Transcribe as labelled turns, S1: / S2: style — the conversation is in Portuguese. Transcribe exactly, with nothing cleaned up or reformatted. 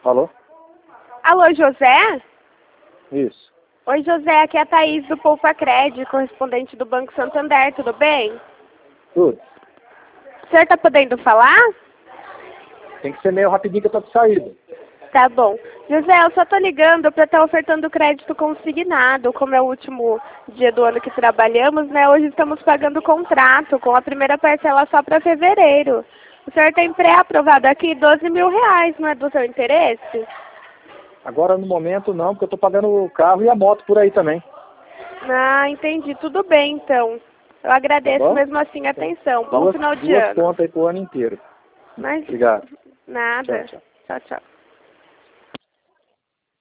S1: Alô?
S2: Alô, José?
S1: Isso.
S2: Oi, José, aqui é a Thaís do Poupa Cred, correspondente do Banco Santander, tudo bem?
S1: Tudo.
S2: O senhor tá podendo falar?
S1: Tem que ser meio rapidinho que eu tô de saída.
S2: Tá bom. José, eu só tô ligando para estar ofertando crédito consignado, como é o último dia do ano que trabalhamos, né? Hoje estamos pagando o contrato com a primeira parcela só para fevereiro. O senhor tem pré-aprovado aqui doze mil reais, não é do seu interesse?
S1: Agora, no momento, não, porque eu tô pagando o carro e a moto por aí também.
S2: Ah, entendi. Tudo bem, então. Eu agradeço
S1: Tá bom?
S2: mesmo assim a atenção. Bom
S1: Duas,
S2: final de
S1: duas
S2: ano.
S1: contas aí pro ano inteiro.
S2: Mas
S1: Obrigado.
S2: nada.
S1: Tchau, tchau.
S2: Tchau, tchau.